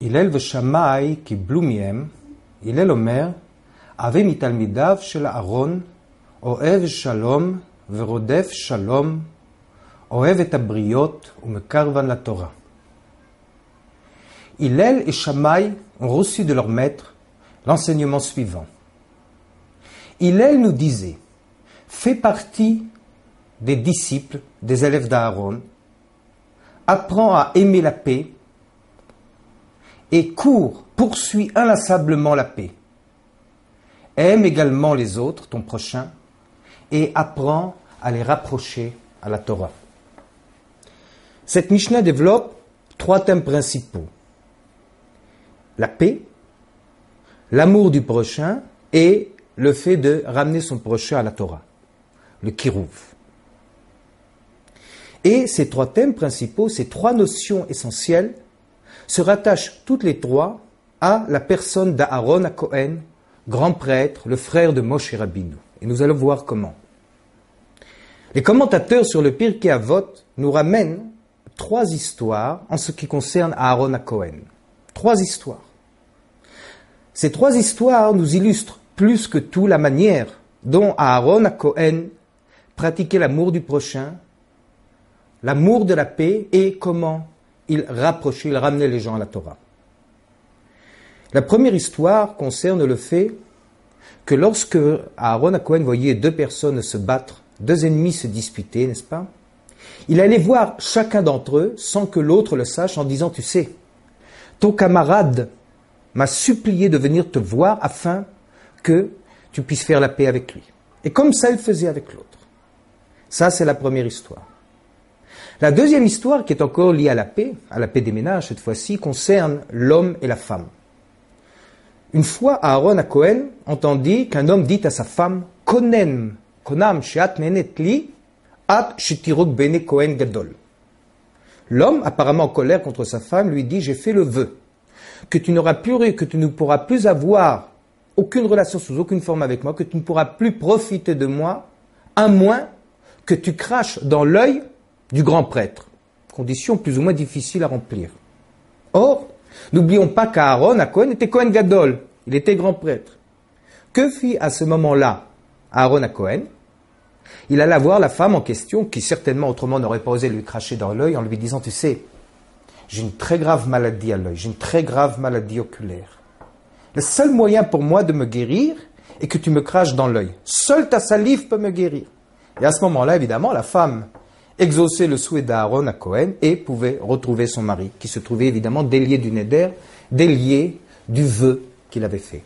הלל ושמאי קיבלו מהם, הלל אומר, אבי מתלמידיו של אהרון, אוהב שלום ורודף שלום, אוהב את הבריות ומקרבן לתורה. Hillel et Shammai ont reçu de leur maître l'enseignement suivant. Hillel nous disait, fais partie des disciples, des élèves d'Aaron, apprends à aimer la paix et cours, poursuis inlassablement la paix. Aime également les autres, ton prochain, et apprends à les rapprocher à la Torah. Cette Mishnah développe 3 thèmes principaux. La paix, l'amour du prochain et le fait de ramener son prochain à la Torah, le kirouv. Et ces 3 thèmes principaux, ces 3 notions essentielles, se rattachent toutes les 3 à la personne d'Aaron HaKohen, grand prêtre, le frère de Moshe Rabbeinu. Et nous allons voir comment. Les commentateurs sur le Pirkei Avot nous ramènent 3 histoires en ce qui concerne Aaron HaKohen. 3 histoires. Ces 3 histoires nous illustrent plus que tout la manière dont Aaron HaKohen pratiquait l'amour du prochain, l'amour de la paix et comment il rapprochait, il ramenait les gens à la Torah. La première histoire concerne le fait que lorsque Aaron HaKohen voyait 2 personnes se battre, 2 ennemis se disputer, n'est-ce pas? Il allait voir chacun d'entre eux sans que l'autre le sache en disant, tu sais, ton camarade m'a supplié de venir te voir afin que tu puisses faire la paix avec lui. Et comme ça, il faisait avec l'autre. Ça, c'est la première histoire. La deuxième histoire, qui est encore liée à la paix des ménages cette fois-ci, concerne l'homme et la femme. Une fois, Aaron HaKohen entendit qu'un homme dit à sa femme, Konam she'at nenet li, at shetirok bene Kohen gadol. L'homme, apparemment en colère contre sa femme, lui dit, j'ai fait le vœu que tu ne pourras plus avoir aucune relation sous aucune forme avec moi, que tu ne pourras plus profiter de moi, à moins que tu craches dans l'œil du grand prêtre. Condition plus ou moins difficile à remplir. Or, n'oublions pas qu'Aaron HaKohen était Kohen Gadol, il était grand prêtre. Que fit à ce moment-là Aaron HaKohen? Il alla voir la femme en question, qui certainement autrement n'aurait pas osé lui cracher dans l'œil en lui disant, tu sais, j'ai une très grave maladie à l'œil, j'ai une très grave maladie oculaire. Le seul moyen pour moi de me guérir est que tu me craches dans l'œil. Seule ta salive peut me guérir. Et à ce moment-là, évidemment, la femme exauçait le souhait d'Aaron HaKohen et pouvait retrouver son mari, qui se trouvait évidemment délié du neder, délié du vœu qu'il avait fait.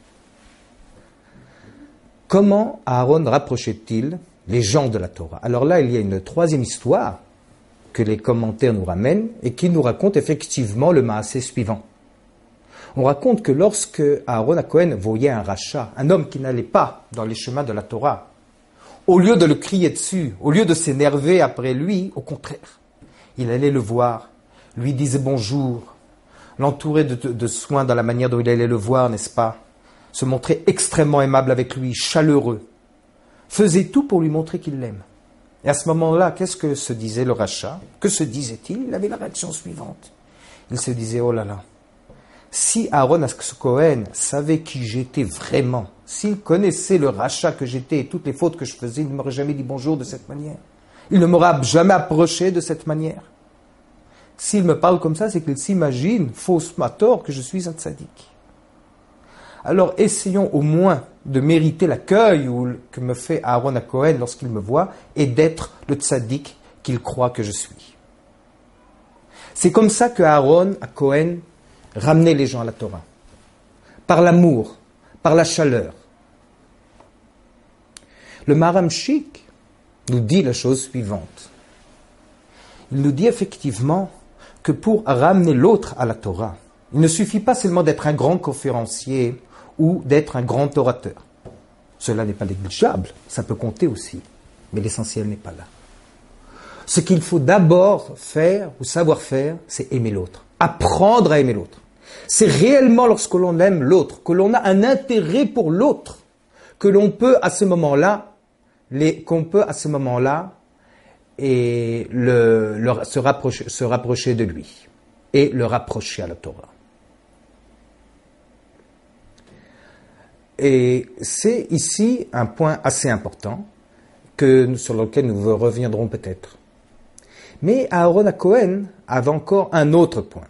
Comment Aaron rapprochait-il les gens de la Torah? Alors là, il y a une 3e histoire que les commentaires nous ramènent et qui nous raconte effectivement le maasé suivant. On raconte que lorsque Aaron HaKohen voyait un rachat, un homme qui n'allait pas dans les chemins de la Torah, au lieu de le crier dessus, au lieu de s'énerver après lui, au contraire, il allait le voir, lui disait bonjour, l'entourait de soins dans la manière dont il allait le voir, n'est-ce pas? Se montrait extrêmement aimable avec lui, chaleureux, faisait tout pour lui montrer qu'il l'aime. Et à ce moment-là, qu'est-ce que se disait le rachat? Que se disait-il? Il avait la réaction suivante. Il se disait, oh là là, si Aaron HaKohen savait qui j'étais vraiment, s'il connaissait le rachat que j'étais et toutes les fautes que je faisais, il ne m'aurait jamais dit bonjour de cette manière. Il ne m'aurait jamais approché de cette manière. S'il me parle comme ça, c'est qu'il s'imagine, faussement à tort, que je suis un tzaddik. Alors essayons au moins de mériter l'accueil que me fait Aaron HaKohen lorsqu'il me voit et d'être le tzaddik qu'il croit que je suis. C'est comme ça que Aaron HaKohen ramenait les gens à la Torah. Par l'amour, par la chaleur. Le Maharamshik nous dit la chose suivante. Il nous dit effectivement que pour ramener l'autre à la Torah, il ne suffit pas seulement d'être un grand conférencier ou d'être un grand orateur. Cela n'est pas négligeable, ça peut compter aussi, mais l'essentiel n'est pas là. Ce qu'il faut d'abord faire ou savoir faire, c'est aimer l'autre, apprendre à aimer l'autre. C'est réellement lorsque l'on aime l'autre, que l'on a un intérêt pour l'autre, que l'on peut à ce moment-là, se rapprocher de lui et le rapprocher à la Torah. Et c'est ici un point assez important sur lequel nous reviendrons peut-être. Mais Aaron HaKohen avait encore un autre point.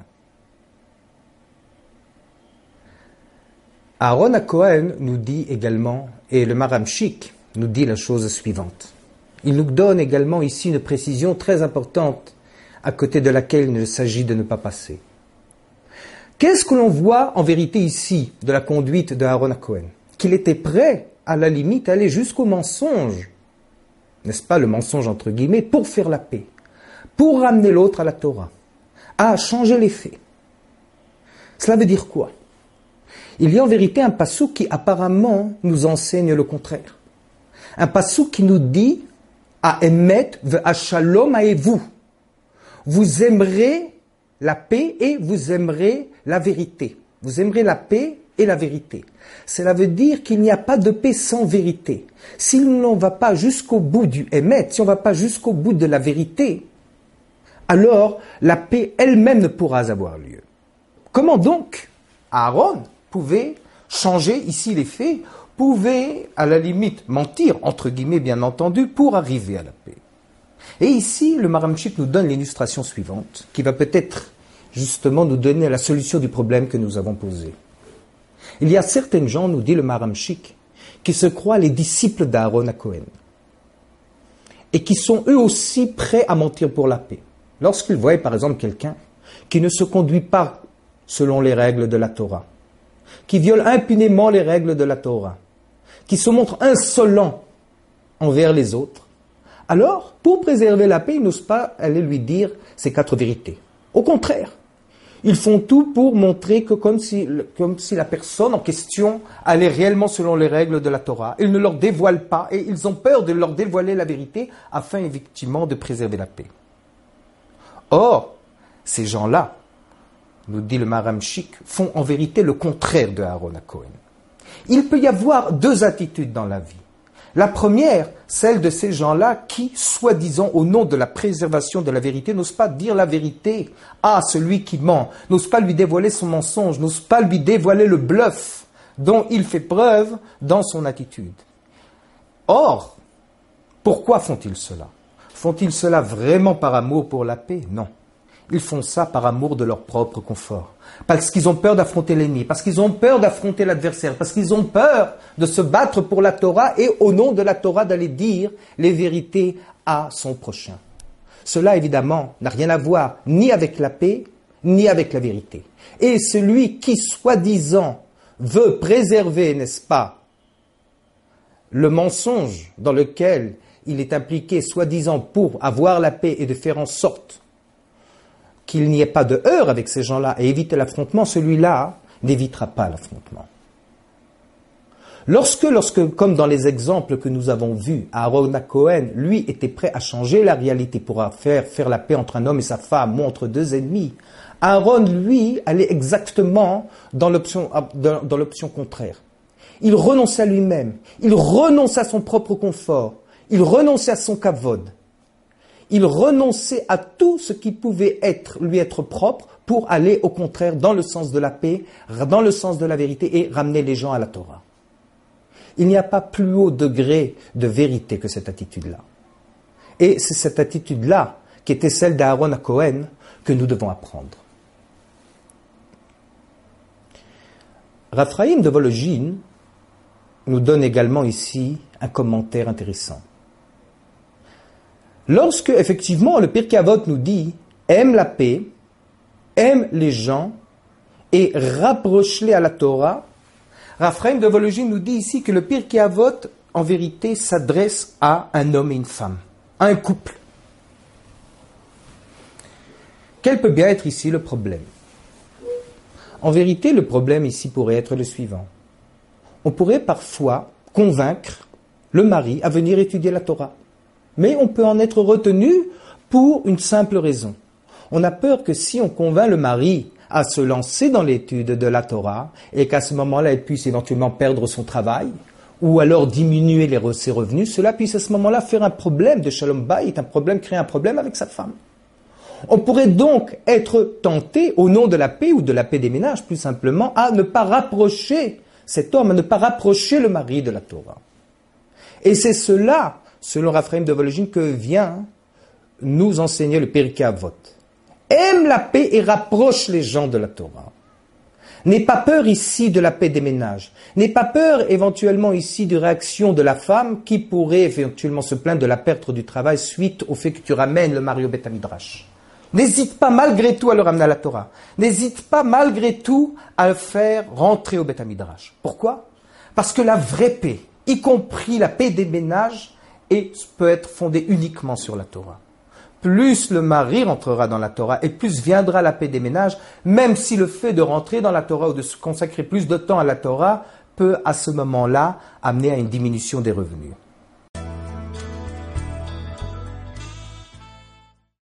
Aaron HaKohen nous dit également, et le Maramchik nous dit la chose suivante. Il nous donne également ici une précision très importante à côté de laquelle il s'agit de ne pas passer. Qu'est-ce que l'on voit en vérité ici de la conduite de Aaron HaKohen? Qu'il était prêt, à la limite, à aller jusqu'au mensonge, n'est-ce pas, le mensonge entre guillemets, pour faire la paix, pour ramener l'autre à la Torah, à changer les faits. Cela veut dire quoi? Il y a en vérité un passouk qui apparemment nous enseigne le contraire. Un passouk qui nous dit « Ha'emet ve'ashalom ha'evu » vous aimerez la paix et vous aimerez la vérité. Vous aimerez la paix et la vérité. Cela veut dire qu'il n'y a pas de paix sans vérité. Si l'on ne va pas jusqu'au bout du Emet, si on ne va pas jusqu'au bout de la vérité, alors la paix elle-même ne pourra avoir lieu. Comment donc Aaron pouvait changer ici les faits, pouvait à la limite mentir, entre guillemets bien entendu, pour arriver à la paix? Et ici, le Maramchik nous donne l'illustration suivante, qui va peut-être justement nous donner la solution du problème que nous avons posé. Il y a certaines gens, nous dit le Maramchik, qui se croient les disciples d'Aaron HaKohen, et qui sont eux aussi prêts à mentir pour la paix. Lorsqu'ils voient par exemple quelqu'un qui ne se conduit pas selon les règles de la Torah, qui viole impunément les règles de la Torah, qui se montre insolent envers les autres, alors, pour préserver la paix, ils n'osent pas aller lui dire ces 4 vérités. Au contraire, ils font tout pour montrer que comme si la personne en question allait réellement selon les règles de la Torah. Ils ne leur dévoilent pas et ils ont peur de leur dévoiler la vérité afin effectivement de préserver la paix. Or, ces gens-là, nous dit le Maramchik, font en vérité le contraire de Aaron HaKohen. Il peut y avoir 2 attitudes dans la vie. La première, celle de ces gens-là qui, soi-disant au nom de la préservation de la vérité, n'osent pas dire la vérité à celui qui ment, n'osent pas lui dévoiler son mensonge, n'osent pas lui dévoiler le bluff dont il fait preuve dans son attitude. Or, pourquoi font-ils cela? Font-ils cela vraiment par amour pour la paix? Non. Ils font ça par amour de leur propre confort. Parce qu'ils ont peur d'affronter l'ennemi, parce qu'ils ont peur d'affronter l'adversaire, parce qu'ils ont peur de se battre pour la Torah et au nom de la Torah d'aller dire les vérités à son prochain. Cela évidemment n'a rien à voir ni avec la paix, ni avec la vérité. Et celui qui soi-disant veut préserver, n'est-ce pas, le mensonge dans lequel il est impliqué soi-disant pour avoir la paix et de faire en sorte qu'il n'y ait pas de heurts avec ces gens-là et éviter l'affrontement, celui-là n'évitera pas l'affrontement. Lorsque, comme dans les exemples que nous avons vus, Aaron HaKohen, lui, était prêt à changer la réalité pour faire la paix entre un homme et sa femme ou entre 2 ennemis, Aaron, lui, allait exactement dans l'option contraire. Il renonçait à lui-même, il renonçait à son propre confort, il renonçait à son kavod. Il renonçait à tout ce qui pouvait lui être propre pour aller au contraire dans le sens de la paix, dans le sens de la vérité et ramener les gens à la Torah. Il n'y a pas plus haut degré de vérité que cette attitude-là. Et c'est cette attitude-là qui était celle d'Aaron HaKohen que nous devons apprendre. Raphaïm de Volojine nous donne également ici un commentaire intéressant. Lorsque, effectivement, le Pirkei Avot nous dit « aime la paix, aime les gens et rapproche-les à la Torah », Raphaïm de Volojine nous dit ici que le Pirkei Avot, en vérité, s'adresse à un homme et une femme, à un couple. Quel peut bien être ici le problème? En vérité, le problème ici pourrait être le suivant. On pourrait parfois convaincre le mari à venir étudier la Torah. Mais on peut en être retenu pour une simple raison. On a peur que si on convainc le mari à se lancer dans l'étude de la Torah et qu'à ce moment-là, il puisse éventuellement perdre son travail ou alors diminuer ses revenus, cela puisse à ce moment-là faire un problème de shalom bayit, créer un problème avec sa femme. On pourrait donc être tenté, au nom de la paix ou de la paix des ménages, plus simplement, à ne pas rapprocher cet homme à ne pas rapprocher le mari de la Torah. Et c'est cela, selon Raphaël de Vologine, que vient nous enseigner le Pirkei Avot. Aime la paix et rapproche les gens de la Torah. N'aie pas peur ici de la paix des ménages. N'aie pas peur éventuellement ici de réaction de la femme qui pourrait éventuellement se plaindre de la perte du travail suite au fait que tu ramènes le mari au Beth Midrash. N'hésite pas malgré tout à le ramener à la Torah. N'hésite pas malgré tout à le faire rentrer au Beth Midrash. Pourquoi? Parce que la vraie paix, y compris la paix des ménages, peut être fondée uniquement sur la Torah. Plus le mari rentrera dans la Torah et plus viendra la paix des ménages, même si le fait de rentrer dans la Torah ou de se consacrer plus de temps à la Torah peut à ce moment-là amener à une diminution des revenus.